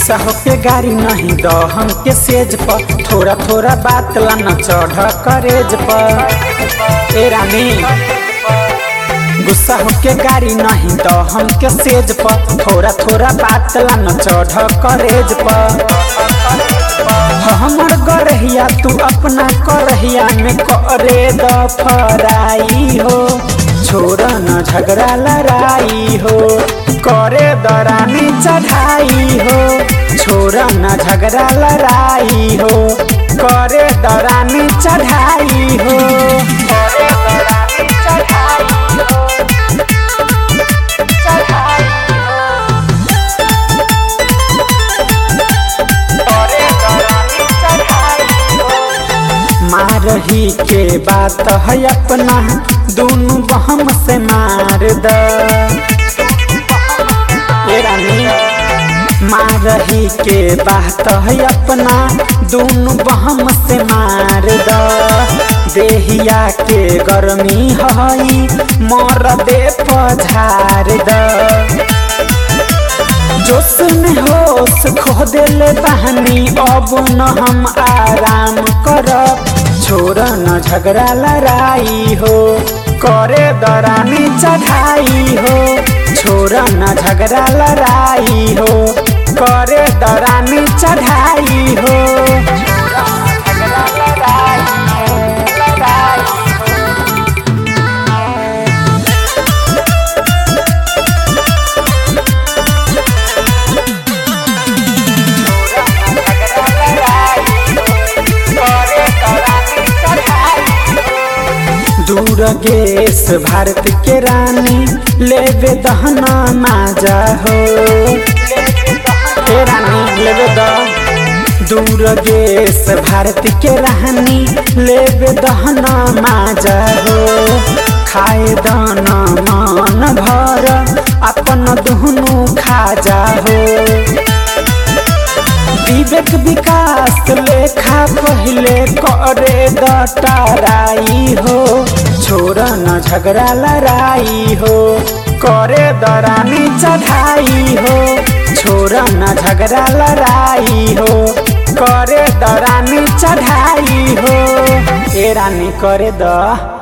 गुस्सा होके गाड़ी नहीं दो हमके सेज पर, थोड़ा थोड़ा बात ला न चढ़ करेज पर। ए रानी गुस्सा होके गाड़ी नहीं दो हमके सेज पर, थोड़ा थोड़ा बात ला न चढ़ करेज पर। हमर गरहिया तू अपना करहिया में करे द फराई हो, छोड़ न झगड़ा लड़ाई हो, करे दरानी चढ़ाई हो, छोड़ न झगड़ा लड़ाई हो, करे दरानी चढ़ाई हो, करे दरानी चढ़ाई हो, चढ़ाई हो, करे दरानी चढ़ाई हो। मारही के बात है अपना दोनों बहम से मार द मारही के बात है अपना दोनों बहम से मार द। देहिया के गर्मी हई मर दे पझार द। जोश में होश खो देले बहनी अब न हम आराम करब, छोड़ न झगड़ा लड़ाई हो, करे दरानी चढ़ाई हो, छोड़ न झगड़ा लड़ाई हो, करे दरानी चढ़ाई हो, झगड़ा लड़ाई हो, लड़ाई दूर गेस भारत के रानी लेवे दहना माजा हो, रानी लेवे द दूर गेस भारत के रानी लेवे दहना माजा हो, खाए दाना मन भर अपन दुहनु खाजा हो। विवेक विकास लेखा पहले करे दटराई हो, छोड़ न झगड़ा लड़ाई हो, करे दरानी चढ़ाई हो, छोड़ न झगड़ा लड़ाई हो, करे दरानी चढ़ाई हो। ए रानी करे द